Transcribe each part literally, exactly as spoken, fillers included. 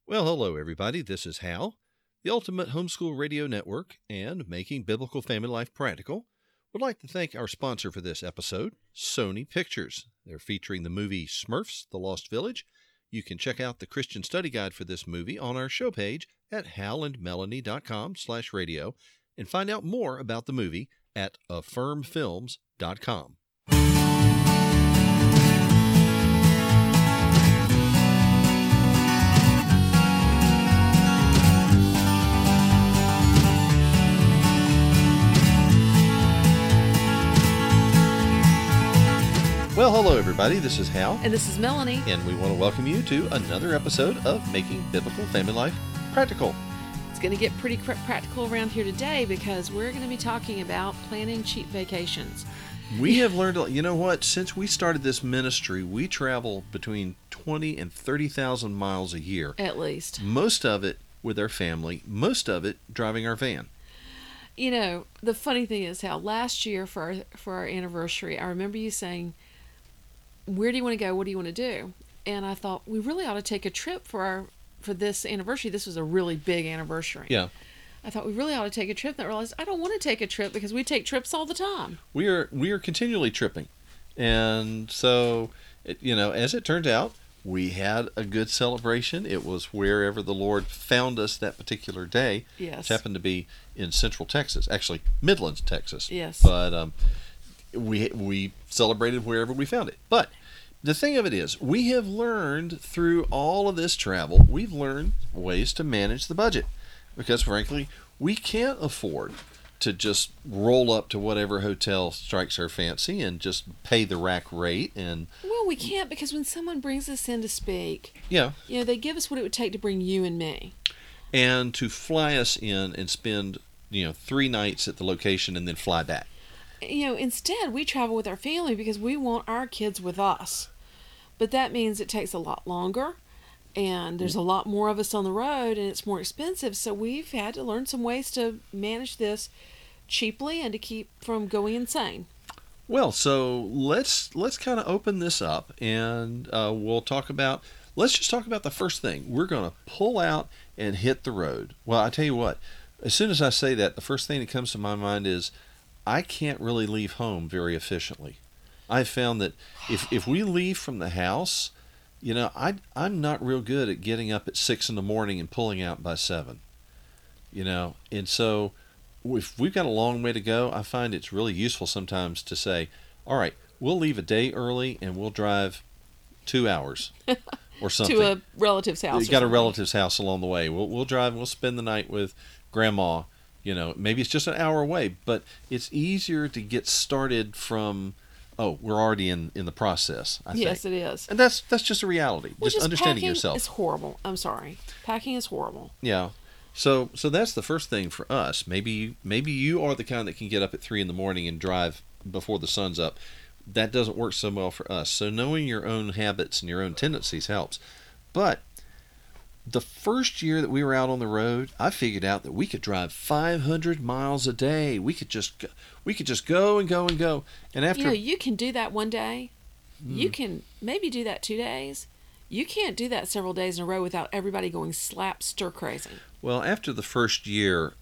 Well, hello, everybody. This is Hal, the Ultimate Homeschool Radio Network and Making Biblical Family Life Practical. Would like to thank our sponsor for this episode, Sony Pictures. They're featuring the movie Smurfs, The Lost Village. You can check out the Christian study guide for this movie on our show page at halandmelanie.com slash radio and find out more about the movie at affirm films dot com. Well, hello, everybody. This is Hal. And this is Melanie. And we want to welcome you to another episode of Making Biblical Family Life Practical. It's going to get pretty cr- practical around here today because we're going to be talking about planning cheap vacations. We have learned, you know what, since we started this ministry, we travel between twenty and thirty thousand miles a year. At least. Most of it with our family, most of it driving our van. You know, the funny thing is how last year for our, for our anniversary, I remember you saying, where do you want to go? What do you want to do? And I thought, we really ought to take a trip for our for this anniversary. This was a really big anniversary. Yeah. I thought we really ought to take a trip. And I realized I don't want to take a trip because we take trips all the time. We are we are continually tripping. And so, it, you know, as it turned out, we had a good celebration. It was wherever the Lord found us that particular day. Yes. Which happened to be in Central Texas, actually Midlands, Texas. Yes. But um, we we celebrated wherever we found it. But the thing of it is, we have learned through all of this travel, we've learned ways to manage the budget. Because frankly, we can't afford to just roll up to whatever hotel strikes our fancy and just pay the rack rate. And well, we can't because when someone brings us in to speak, yeah, you know, they give us what it would take to bring you and me. And to fly us in and spend, you know, three nights at the location and then fly back. You know, instead we travel with our family because we want our kids with us. But that means it takes a lot longer and there's a lot more of us on the road and it's more expensive. So we've had to learn some ways to manage this cheaply and to keep from going insane. Well, so let's let's kind of open this up and uh, we'll talk about, let's just talk about the first thing. We're going to pull out and hit the road. Well, I tell you what, as soon as I say that, the first thing that comes to my mind is I can't really leave home very efficiently. I've found that if if we leave from the house, you know, I I'm not real good at getting up at six in the morning and pulling out by seven. You know, and so if we've got a long way to go, I find it's really useful sometimes to say, all right, we'll leave a day early and we'll drive two hours or something. To a relative's house. You got a relative's house along the way. We'll we'll drive. We'll spend the night with grandma. You know, maybe it's just an hour away, but it's easier to get started from, oh, we're already in, in the process, I yes, think. it is. And that's that's just a reality. Well, just, just understanding packing yourself. is horrible. I'm sorry. Packing is horrible. Yeah. So so that's the first thing for us. Maybe maybe you are the kind that can get up at three in the morning and drive before the sun's up. That doesn't work so well for us. So knowing your own habits and your own tendencies helps. But the first year that we were out on the road, I figured out that we could drive five hundred miles a day. We could just go, we could just go and go and go. And after You know, you can do that one day. Mm. You can maybe do that two days. You can't do that several days in a row without everybody going slap stir crazy. Well, after the first year,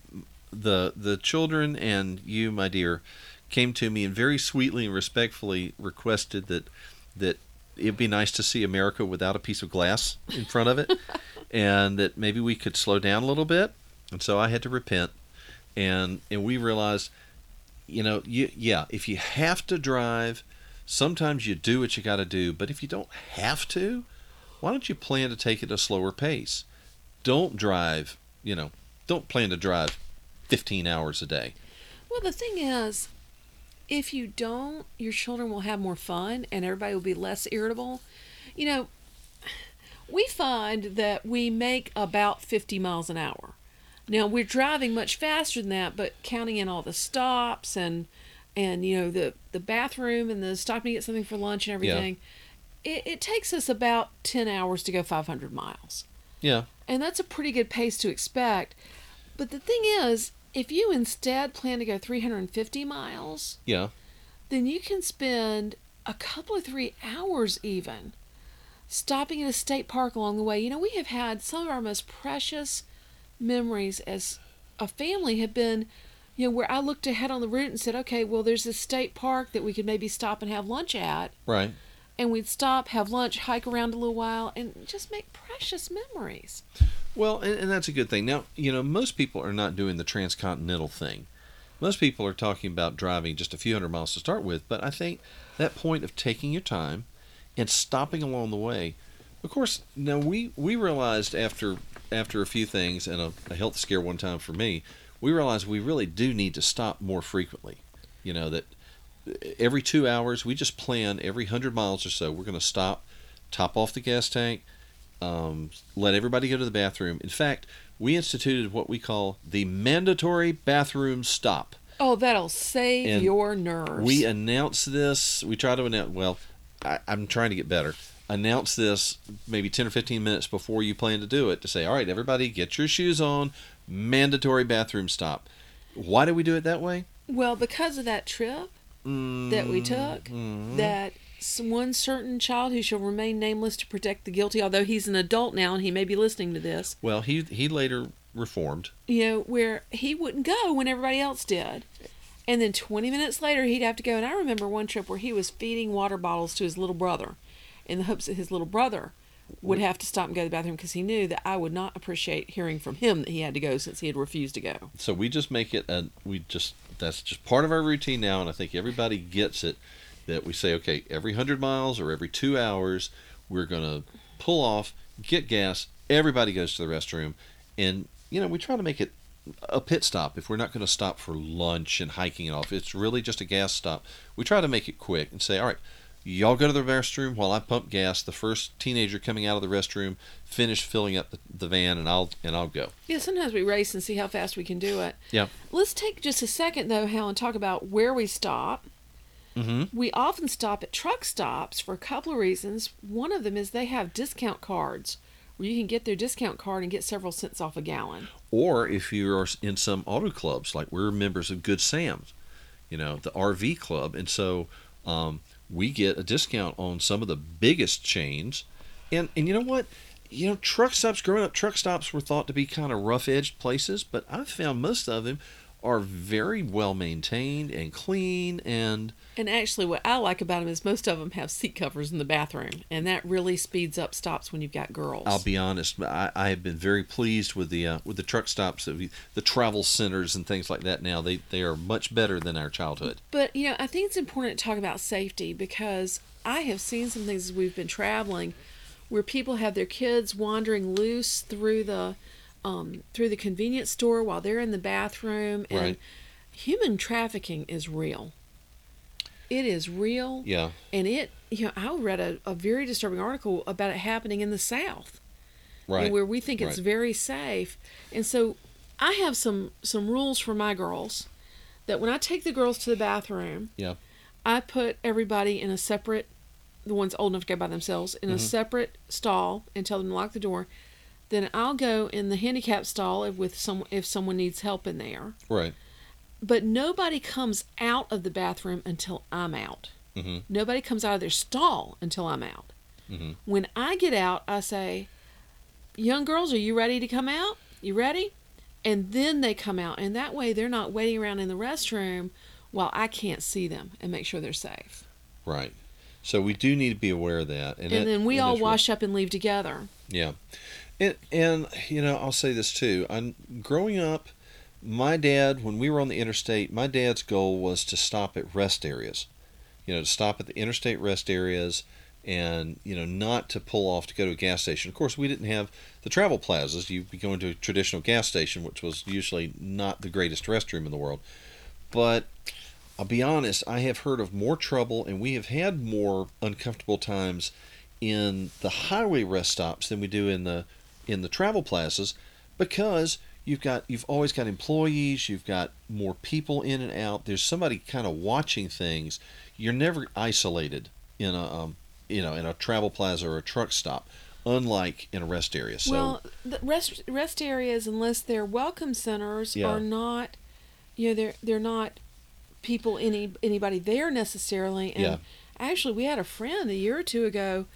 the the children and you, my dear, came to me and very sweetly and respectfully requested that that it'd be nice to see America without a piece of glass in front of it, and that maybe we could slow down a little bit. And so I had to repent, and and we realized, you know, you, yeah, if you have to drive, sometimes you do what you got to do. But if you don't have to, why don't you plan to take it at a slower pace? Don't drive, you know, don't plan to drive fifteen hours a day. Well, the thing is, if you don't, your children will have more fun and everybody will be less irritable. You know, we find that we make about fifty miles an hour. Now, we're driving much faster than that, but counting in all the stops and, and you know, the, the bathroom and the stopping to get something for lunch and everything, yeah. it, it takes us about ten hours to go five hundred miles. Yeah. And that's a pretty good pace to expect. But the thing is, if you instead plan to go three hundred fifty miles, yeah, then you can spend a couple of three hours even stopping at a state park along the way. You know, we have had some of our most precious memories as a family have been, you know, where I looked ahead on the route and said, okay, well, there's this state park that we could maybe stop and have lunch at. Right. And we'd stop, have lunch, hike around a little while, and just make precious memories. Well, and, and that's a good thing. Now, you know, most people are not doing the transcontinental thing. Most people are talking about driving just a few hundred miles to start with, but I think that point of taking your time and stopping along the way, of course, now we, we realized after after a few things and a, a health scare one time for me, we realized we really do need to stop more frequently. You know, that every two hours, we just plan every one hundred miles or so, we're going to stop, top off the gas tank, um, let everybody go to the bathroom. In fact, we instituted what we call the mandatory bathroom stop. Oh, that'll save And your nerves. We announce this, we try to announce, well, I, I'm trying to get better. Announce this maybe ten or fifteen minutes before you plan to do it to say, all right, everybody get your shoes on, mandatory bathroom stop. Why do we do it that way? Well, because of that trip that we took, Mm-hmm. that s- one certain child who shall remain nameless to protect the guilty, although he's an adult now and he may be listening to this, Well, he he later reformed. you know, where he wouldn't go when everybody else did. And then twenty minutes later, he'd have to go. And I remember one trip where he was feeding water bottles to his little brother in the hopes that his little brother would have to stop and go to the bathroom because he knew that I would not appreciate hearing from him that he had to go since he had refused to go. So we just make it a we just that's just part of our routine now, and I think everybody gets it that we say, okay, every hundred miles or every two hours, we're gonna pull off, get gas, everybody goes to the restroom, and you know we try to make it a pit stop if we're not going to stop for lunch and hiking it off. It's really just a gas stop. We try to make it quick and say, all right, y'all go to the restroom while I pump gas. The first teenager coming out of the restroom, finish filling up the, the van, and I'll and I'll go. Yeah, sometimes we race and see how fast we can do it. Yeah. Let's take just a second, though, Hal, and talk about where we stop. Mm-hmm. We often stop at truck stops for a couple of reasons. One of them is they have discount cards where you can get their discount card and get several cents off a gallon. Or if you're in some auto clubs, like we're members of Good Sam's, you know, the R V club, and so um, we get a discount on some of the biggest chains. And and you know what? You know, truck stops, growing up, truck stops were thought to be kind of rough-edged places, but I've found most of them are very well maintained and clean. And And actually, what I like about them is most of them have seat covers in the bathroom, and that really speeds up stops when you've got girls. I'll be honest, I, I have been very pleased with the uh, with the truck stops, that we, the travel centers and things like that. Now they they are much better than our childhood. But, you know, I think it's important to talk about safety because I have seen some things as we've been traveling where people have their kids wandering loose through the um, through the convenience store while they're in the bathroom. And Right. human trafficking is real. It is real. Yeah. And it, you know, I read a, a very disturbing article about it happening in the South. Right. Where we think it's Right. very safe. And so I have some, some rules for my girls that when I take the girls to the bathroom, Yeah. I put everybody in a separate, the ones old enough to go by themselves, in Mm-hmm. a separate stall and tell them to lock the door. Then I'll go in the handicap stall if, with some, if someone needs help in there. Right. But nobody comes out of the bathroom until I'm out. Mm-hmm. Nobody comes out of their stall until I'm out. Mm-hmm. When I get out, I say, young girls, are you ready to come out? You ready? And then they come out. And that way they're not waiting around in the restroom while I can't see them and make sure they're safe. Right. So we do need to be aware of that. And, that- then we and all that's wash up and leave together. Yeah. And, and, you know, I'll say this too. I'm, growing up, my dad, when we were on the interstate, my dad's goal was to stop at rest areas. You know, to stop at the interstate rest areas and, you know, not to pull off to go to a gas station. Of course, we didn't have the travel plazas. You'd be going to a traditional gas station, which was usually not the greatest restroom in the world. But I'll be honest, I have heard of more trouble, and we have had more uncomfortable times in the highway rest stops than we do in the in the travel plazas, because you've got you've always got employees, you've got more people in and out. There's somebody kind of watching things. You're never isolated in a um, you know in a travel plaza or a truck stop, unlike in a rest area. So Well, the rest rest areas, unless they're welcome centers, Yeah. are not, you know, they're they're not people any anybody there necessarily. And Yeah. actually, we had a friend a year or two ago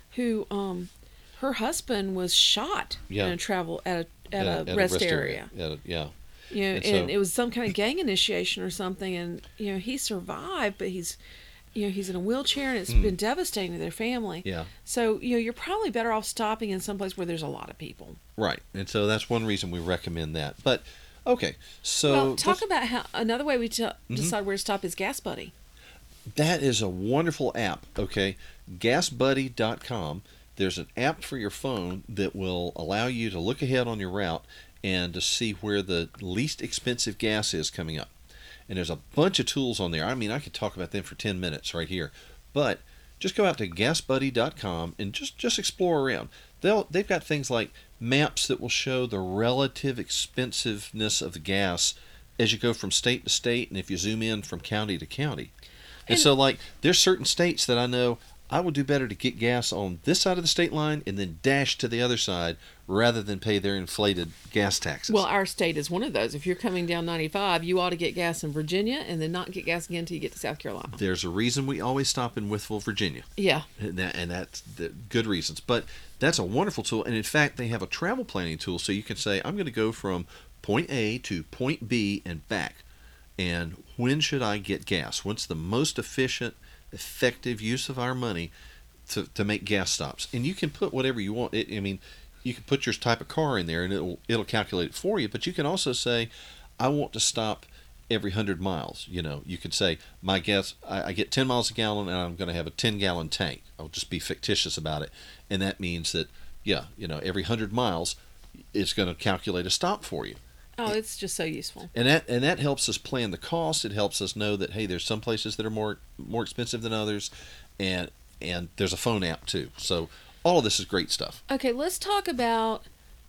who um her husband was shot Yeah. in a travel at a at, At a rest area. At a- yeah. You know, And and, so- it was some kind of gang initiation or something, and you know he survived, but he's, you know, he's in a wheelchair, and it's been devastating to their family. Hmm. Yeah. So you know you're probably better off stopping in some place where there's a lot of people. Right. And so that's one reason we recommend that. But okay, so Well, talk let's- about how another way we t- decide where to stop is Gas Buddy. that is a wonderful app, okay? gas buddy dot com. There's an app for your phone that will allow you to look ahead on your route and to see where the least expensive gas is coming up. And there's a bunch of tools on there. I mean, I could talk about them for ten minutes right here. But just go out to gas buddy dot com and just, just explore around. They'll, they've got things like maps that will show the relative expensiveness of the gas as you go from state to state and if you zoom in from county to county. And, And- so, like, there's certain states that I know I would do better to get gas on this side of the state line and then dash to the other side rather than pay their inflated gas taxes. Well, our state is one of those. If you're coming down ninety-five, you ought to get gas in Virginia and then not get gas again until you get to South Carolina. there's a reason we always stop in Withville, Virginia. Yeah. And, that, and that's the good reasons. But that's a wonderful tool. And in fact, they have a travel planning tool so you can say, I'm going to go from point A to point B and back. And when should I get gas? What's the most efficient, effective use of our money to, to make gas stops? And you can put whatever you want. It, I mean, you can put your type of car in there and it'll, it'll calculate it for you. But you can also say, I want to stop every one hundred miles. You know, you could say, my gas, I, I get ten miles a gallon and I'm going to have a ten gallon tank. I'll just be fictitious about it. And that means that, yeah, you know, every one hundred miles, it's going to calculate a stop for you. Oh, it's just so useful. And that and that helps us plan the cost. It helps us know that, hey, there's some places that are more more expensive than others, and and there's a phone app too. So all of this is great stuff. Okay, let's talk about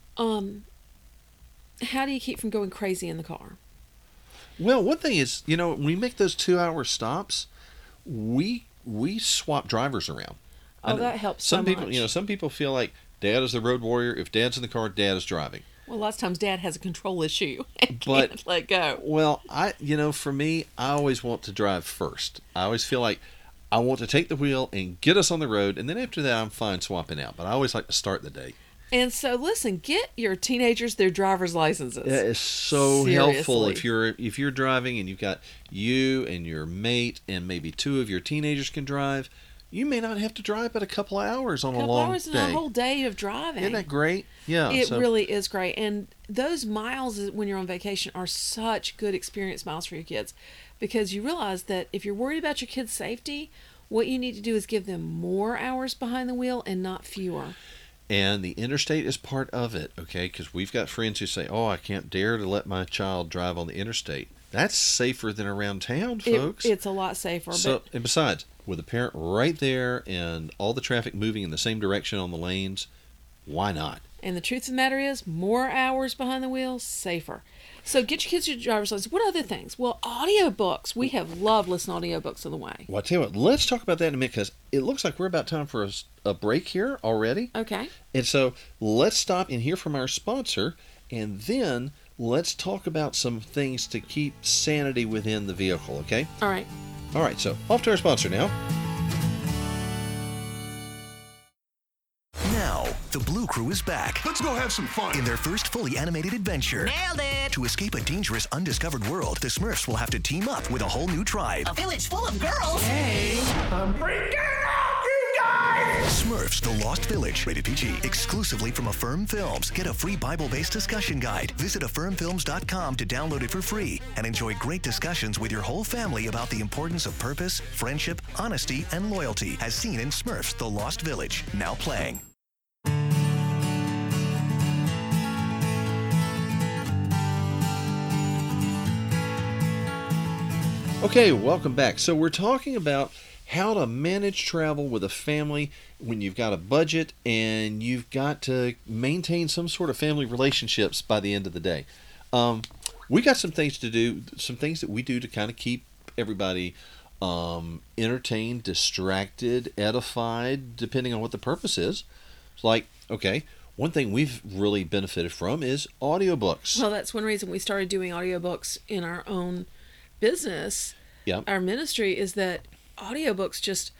um, how do you keep from going crazy in the car? Well, one thing is, you know, when we make those two hour stops, we we swap drivers around. Oh, I know that helps Some so people, much. you know, some people feel like Dad is the road warrior. If Dad's in the car, Dad is driving. Well, lots of times Dad has a control issue and But- can't let go. Well, I, you know, for me, I always want to drive first. I always feel like I want to take the wheel and get us on the road, and then after that, I'm fine swapping out. But I always like to start the day. And so, listen, get your teenagers their driver's licenses. That is so helpful Seriously. if you're if you're driving and you've got you and your mate and maybe two of your teenagers can drive. You may not have to drive but a couple of hours on a a couple long hours and day. a whole day of driving. Isn't that great? Yeah. It so- really is great. And those miles when you're on vacation are such good experience miles for your kids because you realize that if you're worried about your kids' safety, what you need to do is give them more hours behind the wheel and not fewer. And the interstate is part of it, okay? Because we've got friends who say, "Oh, I can't dare to let my child drive on the interstate." That's safer than around town, It, folks. it's a lot safer. so, but and besides, with a parent right there and all the traffic moving in the same direction on the lanes, why not? And the truth of the matter is, more hours behind the wheel, safer. So get your kids your driver's license. What other things? Well, audiobooks. We have loved listening to audiobooks on the way. Well, I tell you what, let's talk about that in a minute because it looks like we're about time for a, s- a break here already. Okay. And so let's stop and hear from our sponsor, and then let's talk about some things to keep sanity within the vehicle, okay? All right. All right, so off to our sponsor now. Now, the Blue Crew is back Let's go have some fun. in their first fully animated adventure. Nailed it! To escape a dangerous, undiscovered world, the Smurfs will have to team up with a whole new tribe. A village full of girls. Smurfs: The Lost Village. Rated P G. Exclusively from Affirm Films. Get a free Bible-based discussion guide. Visit affirm films dot com to download it for free and enjoy great discussions with your whole family about the importance of purpose, friendship, honesty, and loyalty, as seen in Smurfs: The Lost Village. Now playing. Okay, welcome back. So we're talking about how to manage travel with a family when you've got a budget and you've got to maintain some sort of family relationships by the end of the day. Um, we got some things to do, some things that we do to kind of keep everybody um, entertained, distracted, edified, depending on what the purpose is. It's like, okay, one thing we've really benefited from is audiobooks. Well, that's one reason we started doing audiobooks in our own business. Yeah. Our ministry is that audiobooks just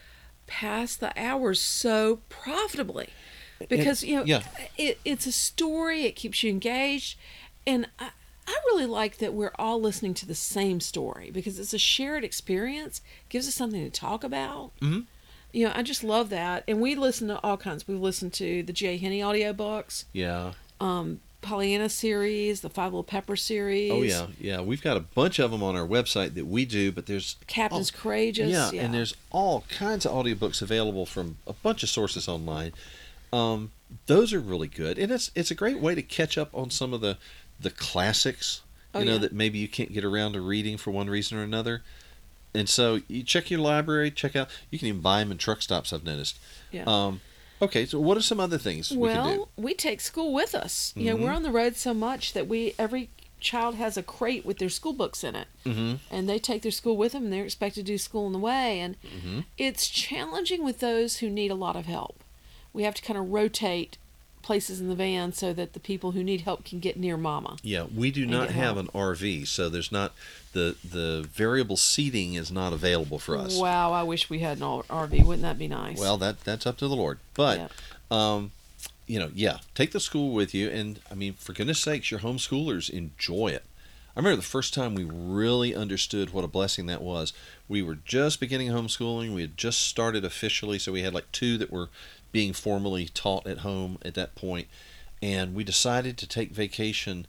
pass the hours so profitably because, you know, yeah. it, it's a story, it keeps you engaged. And I, I really like that we're all listening to the same story because it's a shared experience, gives us something to talk about. Mm-hmm. You know, I just love that. And we listen to all kinds. We've listened to the Jay Henney audiobooks, Yeah. um, Pollyanna series, the Five Little Pepper series. Oh yeah, yeah. We've got a bunch of them on our website that we do, but there's Captain's all- Courageous. Yeah, Yeah, and there's all kinds of audiobooks available from a bunch of sources online. Um, those are really good, and it's it's a great way to catch up on some of the the classics. You Oh, know yeah. that maybe you can't get around to reading for one reason or another. And so you check your library, check out. You can even buy them in truck stops. I've noticed. yeah. Um, okay, so what are some other things we can do? Well, we take school with us. You know, Mhm. we're on the road so much that we every child has a crate with their school books in it, Mm-hmm. and they take their school with them, and they're expected to do school on the way. And Mm-hmm. it's challenging with those who need a lot of help. We have to kind of rotate places in the van so that the people who need help can get near mama. Yeah, we do And not get have help. an R V, so there's not the the variable seating is not available for us. Wow, I wish we had an R V. Wouldn't that be nice? Well, that that's up to the Lord. But Yeah. um, you know, yeah, take the school with you, and I mean, for goodness sakes, your homeschoolers enjoy it. I remember the first time we really understood what a blessing that was. We were just beginning homeschooling. We had just started officially, so we had like two that were being formally taught at home at that point, and we decided to take vacation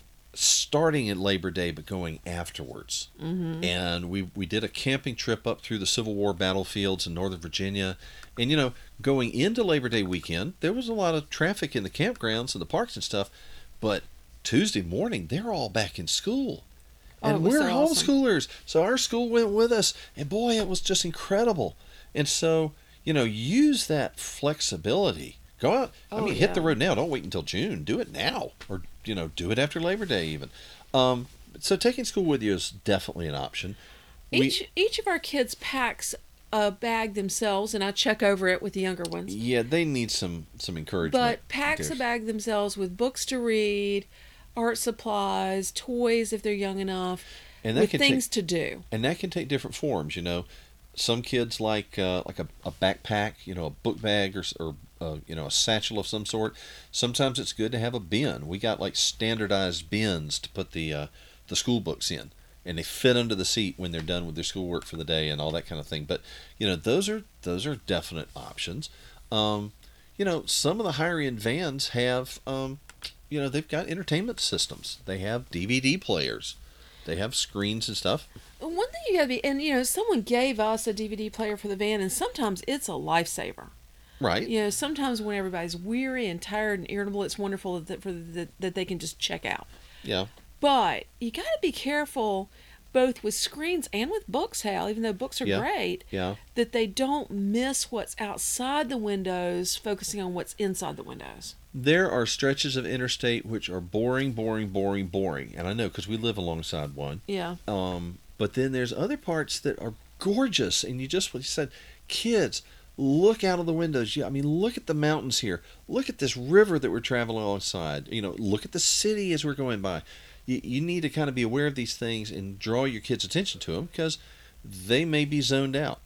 starting at Labor Day but going afterwards. Mm-hmm. And we we did a camping trip up through the Civil War battlefields in Northern Virginia. And you know, going into Labor Day weekend, there was a lot of traffic in the campgrounds and the parks and stuff, but Tuesday morning they're all back in school. Oh, And it was we're so awesome. homeschoolers, so our school went with us, and boy, it was just incredible. And so, you know, use that flexibility. Go out. I Oh, mean, hit the yeah. road now. Don't wait until June. Do it now, or you know, do it after Labor Day even. Um, so taking school with you is definitely an option. We- Each each of our kids packs a bag themselves, and I check over it with the younger ones. yeah, they need some some encouragement. But packs a There's- bag themselves with books to read, art supplies, toys if they're young enough, And that with can things take- to do. and that can take different forms. You know, some kids like uh, like a, a backpack, you know, a book bag or s- or uh, you know, a satchel of some sort. Sometimes it's good to have a bin. We got like standardized bins to put the uh, the school books in, and they fit under the seat when they're done with their schoolwork for the day and all that kind of thing. But you know, those are those are definite options. Um, you know, some of the higher end vans have, um, you know, they've got entertainment systems. They have D V D players. They have screens and stuff. One thing you gotta be, and you know, someone gave us a D V D player for the van, and sometimes it's a lifesaver. Right. You know, sometimes when everybody's weary and tired and irritable, it's wonderful that for the, that they can just check out. Yeah. But you got to be careful, both with screens and with books, Hal. Even though books are Yeah. great, Yeah. that they don't miss what's outside the windows, focusing on what's inside the windows. There are stretches of interstate which are boring, boring, boring, boring, and I know because we live alongside one. Yeah. Um, but then there's other parts that are gorgeous, and you just what you said, kids, look out of the windows. Yeah, I mean, look at the mountains here. Look at this river that we're traveling alongside. You know, look at the city as we're going by. You, you need to kind of be aware of these things and draw your kids' attention to them because they may be zoned out,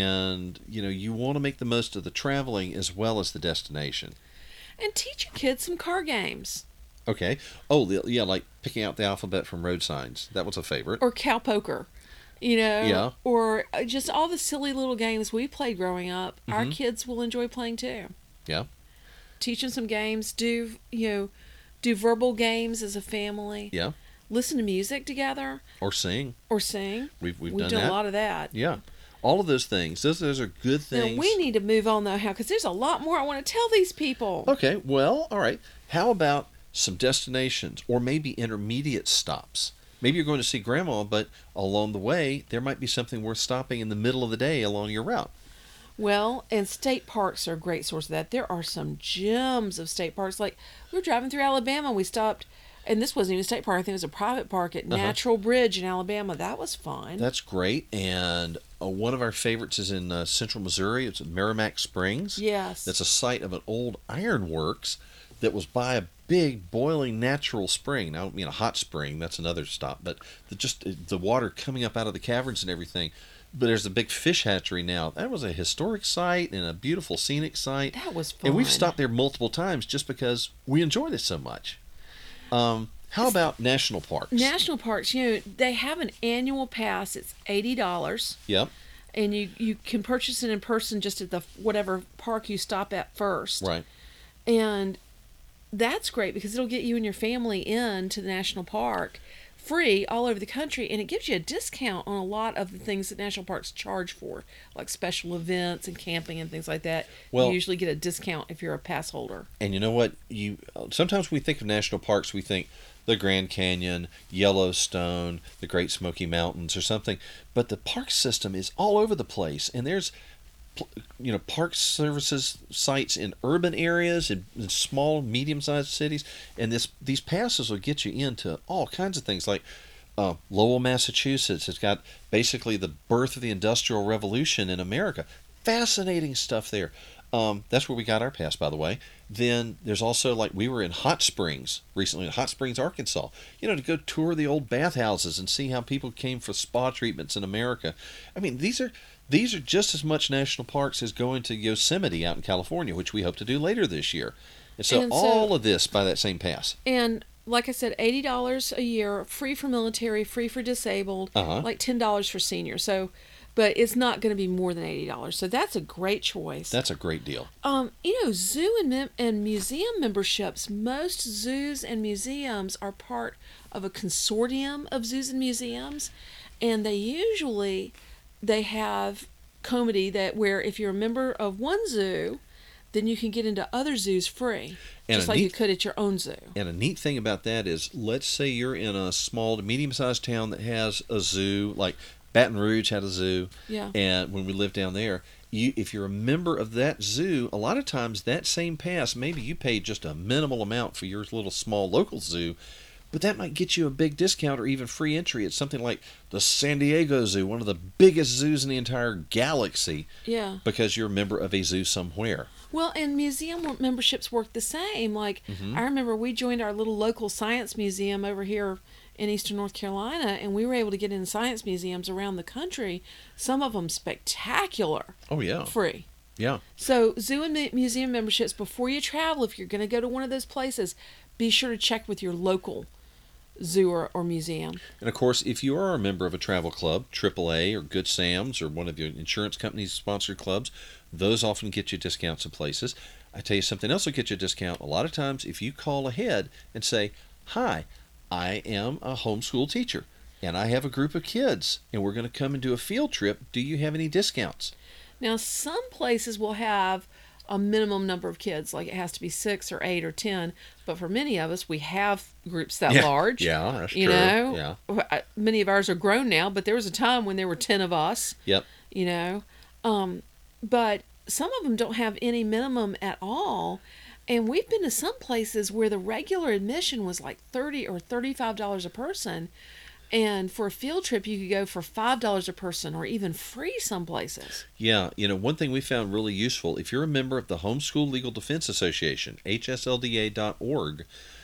and you know you want to make the most of the traveling as well as the destination. And teach your kids some car games. Okay. Oh, the- yeah, like picking out the alphabet from road signs. That was a favorite. Or cow poker. You know? Yeah. Or uh, just all the silly little games we played growing up. Our Mhm. kids will enjoy playing too. Yeah. Teach them some games. Do, you know, do verbal games as a family. Yeah. Listen to music together. Or sing. Or sing. We've we've, We've done, done that. a lot of that. Yeah. All of those things. Those those are good Now, things. we need to move on, though, Hal, because there's a lot more I want to tell these people. Okay. Well, all right. How about some destinations or maybe intermediate stops? Maybe you're going to see grandma, but along the way there might be something worth stopping in the middle of the day along your route. Well, and state parks are a great source of that. There are some gems of state parks. Like, we were driving through Alabama, we stopped, and this wasn't even a state park. I think it was a private park at Uh-huh. Natural Bridge in Alabama. That was fun. That's great. And uh, one of our favorites is in uh, central Missouri. It's at Merrimack Springs. Yes. That's a site of an old ironworks that was by a big boiling natural spring. Now, I don't mean a hot spring. That's another stop. But the, just uh, the water coming up out of the caverns and everything. but there's a big fish hatchery now. That was a historic site and a beautiful scenic site. That was fun. And we've stopped there multiple times just because we enjoyed it so much. Um, how about national parks? National parks, you know, they have an annual pass. It's eighty dollars. Yep. And you, you can purchase it in person just at the whatever park you stop at first. Right. And that's great because it'll get you and your family in to the national park free all over the country, and it gives you a discount on a lot of the things that national parks charge for, like special events and camping and things like that. Well, you usually get a discount if you're a pass holder. And you know what? You sometimes we think of national parks, we think the Grand Canyon, Yellowstone, the Great Smoky Mountains, or something. But the park system is all over the place, and there's you know park services sites in urban areas, in, in small, medium-sized cities, and this these passes will get you into all kinds of things like uh, Lowell, Massachusetts. Has got basically the birth of the Industrial Revolution in America. Fascinating stuff there. Um, that's where we got our pass, by the way. Then there's also, like, we were in Hot Springs recently, in Hot Springs, Arkansas. You know, to go tour the old bathhouses and see how people came for spa treatments in America. I mean, these are these are just as much national parks as going to Yosemite out in California, which we hope to do later this year. And so, And so- all of this by that same pass. And like I said, eighty dollars a year, free for military, free for disabled, Uh-huh. like ten dollars for seniors. So, but it's not going to be more than eighty dollars. So that's a great choice. That's a great deal. Um, you know, zoo and, mem- and museum memberships, most zoos and museums are part of a consortium of zoos and museums, and they usually, they have comity that where if you're a member of one zoo, then you can get into other zoos free, And just a like you neat- could at your own zoo. And a neat thing about that is, let's say you're in a small to medium-sized town that has a zoo, like Baton Rouge had a zoo, Yeah. and when we lived down there, you if you're a member of that zoo, a lot of times that same pass, maybe you paid just a minimal amount for your little small local zoo, but that might get you a big discount or even free entry at something like the San Diego Zoo, one of the biggest zoos in the entire galaxy, Yeah. because you're a member of a zoo somewhere. Well, and museum memberships work the same. Like, Mm-hmm. I remember we joined our little local science museum over here in eastern North Carolina, and we were able to get in science museums around the country, some of them spectacular, Oh, yeah. free. Yeah. So, zoo and mu- museum memberships, before you travel, if you're going to go to one of those places, be sure to check with your local zoo or, or museum. And of course, if you are a member of a travel club, triple A or Good Sam's or one of your insurance companies' sponsored clubs, those often get you discounts in places. I tell you something else will get you a discount. A lot of times, if you call ahead and say, "Hi, I am a homeschool teacher, and I have a group of kids, and we're going to come and do a field trip. Do you have any discounts?" Now, some places will have a minimum number of kids, like it has to be six or eight or ten. But for many of us, we have groups that Yeah, large. yeah, that's you true, know, yeah. Many of ours are grown now, but there was a time when there were ten of us. Yep. You know, um, but some of them don't have any minimum at all. And we've been to some places where the regular admission was like thirty or thirty-five dollars a person. And for a field trip, you could go for five dollars a person or even free some places. Yeah, you know, one thing we found really useful, if you're a member of the Homeschool Legal Defense Association, H S L D A dot org,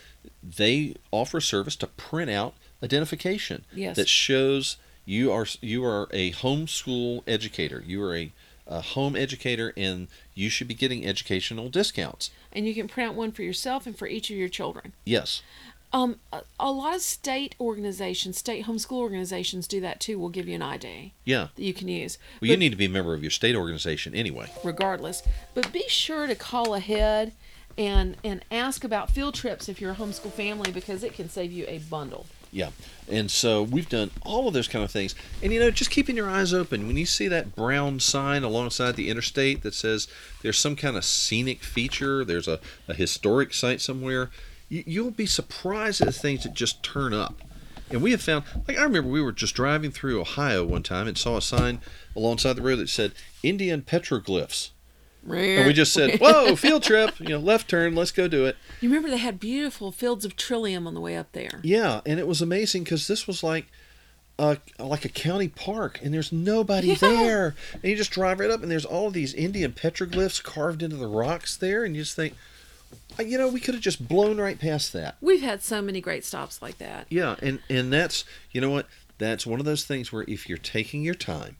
they offer a service to print out identification Yes. that shows you are you are a homeschool educator. You are a, a home educator, and you should be getting educational discounts. And you can print out one for yourself and for each of your children. Yes. Um, a, a lot of state organizations, state homeschool organizations do that too. Will give you an I D Yeah. that you can use. Well, you But need to be a member of your state organization anyway. regardless. But be sure to call ahead and and ask about field trips if you're a homeschool family, because it can save you a bundle. Yeah. And so we've done all of those kind of things. And, you know, just keeping your eyes open. When you see that brown sign alongside the interstate that says there's some kind of scenic feature, there's a, a historic site somewhere, you, you'll be surprised at the things that just turn up. And we have found, like, I remember we were just driving through Ohio one time and saw a sign alongside the road that said Indian petroglyphs. And we just said, whoa, field trip, you know, left turn, let's go do it. You remember they had beautiful fields of trillium on the way up there. Yeah, and it was amazing because this was like a, like a county park, and there's nobody Yeah. there. And you just drive right up, and there's all of these Indian petroglyphs carved into the rocks there, and you just think, you know, we could have just blown right past that. We've had so many great stops like that. Yeah, and, and that's, you know what, that's one of those things where if you're taking your time,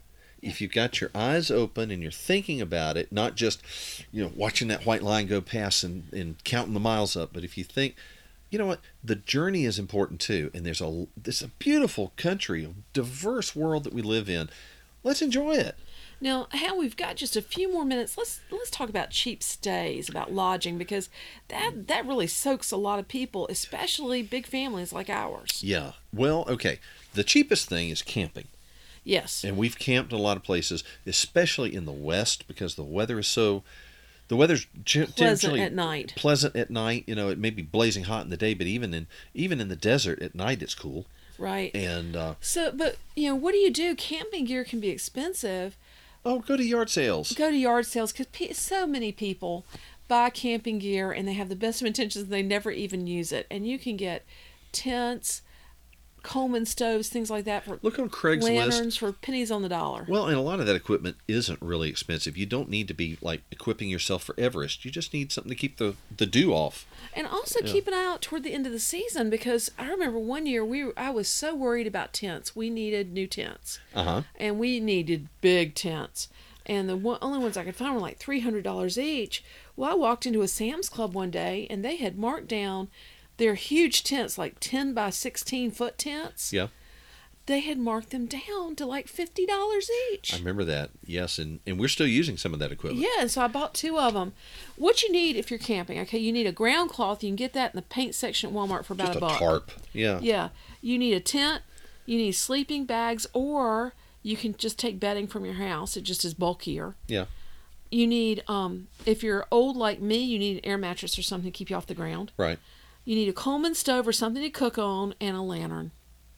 if you've got your eyes open and you're thinking about it, not just, you know, watching that white line go past and, and counting the miles up, but if you think, you know what, the journey is important too, and there's a there's a beautiful country, a diverse world that we live in. Let's enjoy it. Now, Hal, we've got just a few more minutes. Let's let's talk about cheap stays, about lodging, because that that really soaks a lot of people, especially big families like ours. Yeah. Well, okay. The cheapest thing is camping. Yes. And we've camped in a lot of places, especially in the West, because the weather is so, the weather's g- Pleasant generally at night. Pleasant at night. You know, it may be blazing hot in the day, but even in even in the desert at night, it's cool. Right. And uh, So, but you know, what do you do? Camping gear can be expensive. oh, go to yard sales. Go to yard sales, because pe- so many people buy camping gear and they have the best of intentions and they never even use it. And you can get tents, Coleman stoves, things like that for Look on Craigslist. lanterns for pennies on the dollar. Well, and a lot of that equipment isn't really expensive. You don't need to be like equipping yourself for Everest. You just need something to keep the, the dew off. And also Yeah. keep an eye out toward the end of the season, because I remember one year we were, I was so worried about tents. We needed new tents, Uh huh. and we needed big tents. And the one, only ones I could find were like three hundred dollars each. Well, I walked into a Sam's Club one day, and they had marked down their huge tents, like ten by sixteen foot tents. Yeah. They had marked them down to like fifty dollars each. I remember that. Yes, and, and we're still using some of that equipment. Yeah, and so I bought two of them. What you need if you're camping, okay, you need a ground cloth. You can get that in the paint section at Walmart for about Just a a buck. tarp. Yeah. Yeah. You need a tent, you need sleeping bags, or you can just take bedding from your house. It just is bulkier. Yeah. You need, um, if you're old like me, you need an air mattress or something to keep you off the ground. Right. You need a Coleman stove or something to cook on, and a lantern.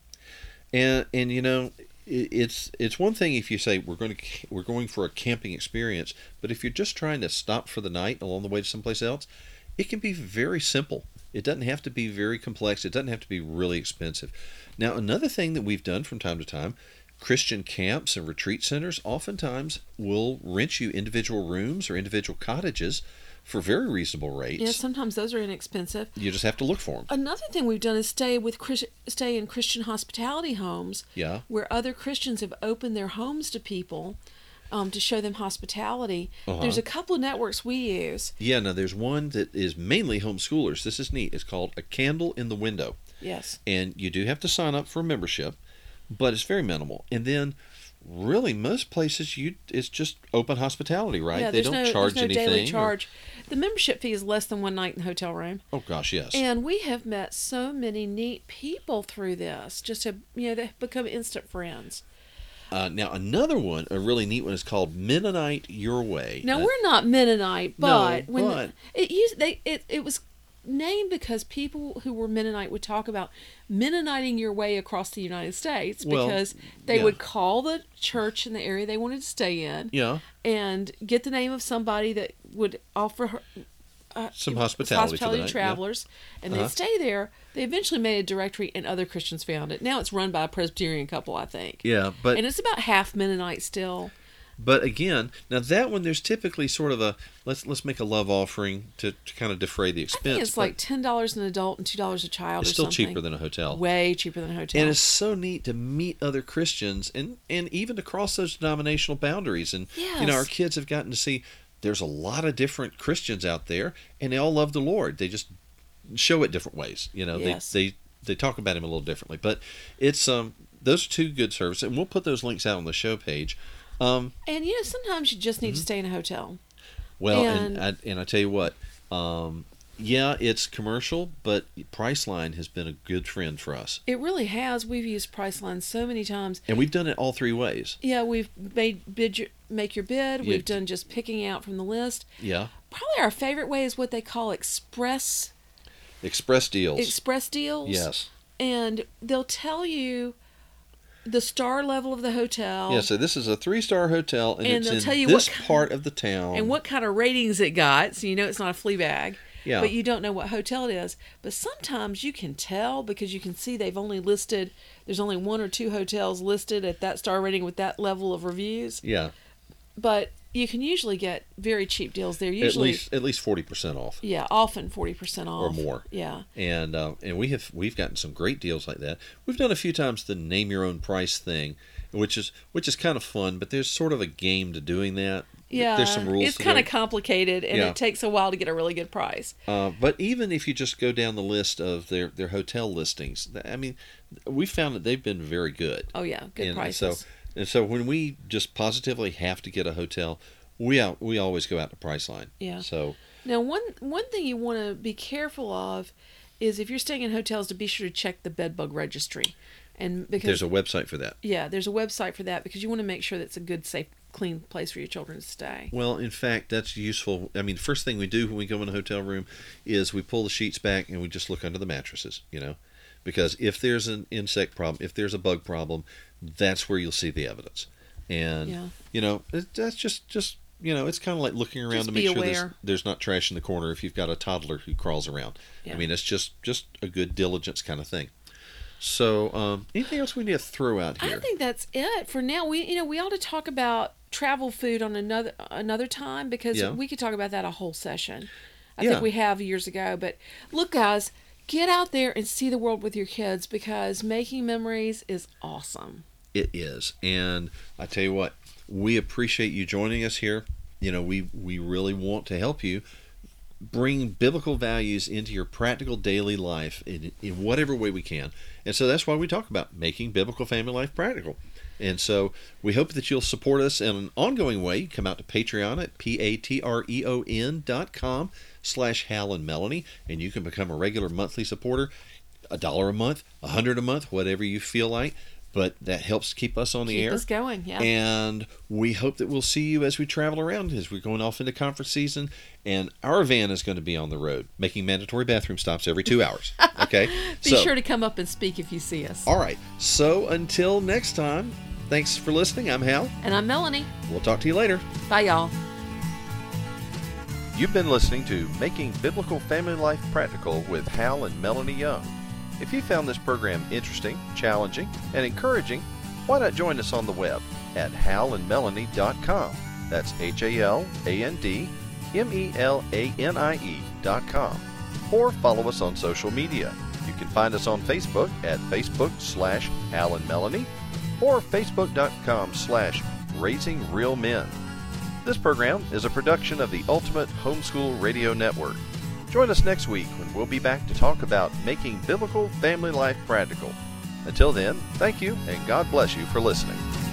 And and you know, it, it's it's one thing if you say we're going to we're going for a camping experience, but if you're just trying to stop for the night along the way to someplace else, it can be very simple. It doesn't have to be very complex. It doesn't have to be really expensive. Now, another thing that we've done from time to time, Christian camps and retreat centers oftentimes will rent you individual rooms or individual cottages for very reasonable rates. Yeah, sometimes those are inexpensive. You just have to look for them. Another thing we've done is stay with Chris- stay in Christian hospitality homes. Yeah. Where other Christians have opened their homes to people, um, to show them hospitality. Uh-huh. There's a couple of networks we use. Yeah, now there's one that is mainly homeschoolers. This is neat. It's called A Candle in the Window. Yes. And you do have to sign up for a membership, but it's very minimal. And then really most places you it's just open hospitality, right? Yeah, they there's don't no, charge there's no anything. daily or- charge. The membership fee is less than one night in the hotel room. oh gosh, yes. And we have met so many neat people through this. Just have, you know, they've become instant friends. Uh, now another one, a really neat one, is called Mennonite Your Way. Now Uh, we're not Mennonite, but No, when but- the, it used they it, it was named because people who were Mennonite would talk about Mennoniting your way across the United States, Well, because they yeah. would call the church in the area they wanted to stay in Yeah, and get the name of somebody that would offer her uh, Some hospitality for the hospitality night, to yeah. travelers, and Uh-huh. they'd stay there. They eventually made a directory, and other Christians found it. Now it's run by a Presbyterian couple, I think. yeah, but And it's about half Mennonite still. but again, now that one there's typically sort of a let's let's make a love offering to, to kind of defray the I expense. think it's but like ten dollars an adult and two dollars a child. it's or still something. cheaper than a hotel. Way cheaper than a hotel. And it's so neat to meet other Christians and, and even to cross those denominational boundaries. And, you know, our Yes. kids have gotten to see there's a lot of different Christians out there, and they all love the Lord. They just show it different ways. You know, Yes. they, they, they talk about him a little differently. But it's um those are two good services, and we'll put those links out on the show page. Um, And you know, sometimes you just need Mm-hmm. to stay in a hotel. well, and, And- I, and I tell you what, um, yeah, it's commercial, but Priceline has been a good friend for us. It really has. We've used Priceline so many times. And we've done it all three ways. Yeah, we've made bid your, make your bid. Yeah. We've done just picking out from the list. Yeah. Probably our favorite way is what they call express Express deals. express deals. Yes. And they'll tell you the star level of the hotel. Yeah, so this is a three-star hotel, and, And it's they'll in tell you what this kind- part of the town. and what kind of ratings it got, so you know it's not a flea bag. Yeah. But you don't know what hotel it is. But sometimes you can tell because you can see they've only listed, there's only one or two hotels listed at that star rating with that level of reviews. Yeah, But you can usually get very cheap deals there. at Usually, least at least forty percent off yeah, often forty percent off. or more. Yeah. And uh, and we have we've gotten some great deals like that. We've done a few times the name your own price thing, which is which is kind of fun. But there's sort of a game to doing that. Yeah, there's some rules. It's to kind of it. complicated, and Yeah. it takes a while to get a really good price. Uh, but even if you just go down the list of their, their hotel listings, I mean, we found that they've been very good. Oh yeah, good and prices. So, and so when we just positively have to get a hotel, we out, we always go out to Priceline. Yeah. So Now, one one thing you want to be careful of is if you're staying in hotels to be sure to check the bed bug registry, and because there's a website for that. yeah, there's a website for that because you want to make sure that it's a good, safe, clean place for your children to stay. Well, in fact, that's useful. I mean, the first thing we do when we go in a hotel room is we pull the sheets back and we just look under the mattresses, you know, because if there's an insect problem, if there's a bug problem, that's where you'll see the evidence. And, Yeah. you know, it, that's just, just, you know, it's kind of like looking around Just to be make sure there's, aware. there's not trash in the corner if you've got a toddler who crawls around. Yeah. I mean, it's just, just a good diligence kind of thing. So, um, anything else we need to throw out here? I think that's it for now. We you know we ought to talk about travel food on another another time because Yeah. we could talk about that a whole session. I Yeah. think we have years ago. But look, guys, get out there and see the world with your kids because making memories is awesome. It is. And I tell you what, we appreciate you joining us here. You know, we, we really want to help you bring biblical values into your practical daily life in, in whatever way we can. And so that's why we talk about making biblical family life practical. And so we hope that you'll support us in an ongoing way. You come out to Patreon at P-A-T-R-E-O-N dot com slash Hal and Melanie, and you can become a regular monthly supporter, a dollar a month, a hundred a month, whatever you feel like. But that helps keep us on the Keep air. us going, yeah. And we hope that we'll see you as we travel around, as we're going off into conference season. And our van is going to be on the road, making mandatory bathroom stops every two hours. Okay? Be so, sure to come up and speak if you see us. all right. So until next time, thanks for listening. I'm Hal. And I'm Melanie. We'll talk to you later. Bye, y'all. You've been listening to Making Biblical Family Life Practical with Hal and Melanie Young. If you found this program interesting, challenging, and encouraging, why not join us on the web at hal and melanie dot com. That's H A L A N D M E L A N I E dot com. Or follow us on social media. You can find us on Facebook at Facebook slash Hal and Melanie or Facebook.com slash Raising Real Men. This program is a production of the Ultimate Homeschool Radio Network. Join us next week when we'll be back to talk about making biblical family life practical. Until then, thank you and God bless you for listening.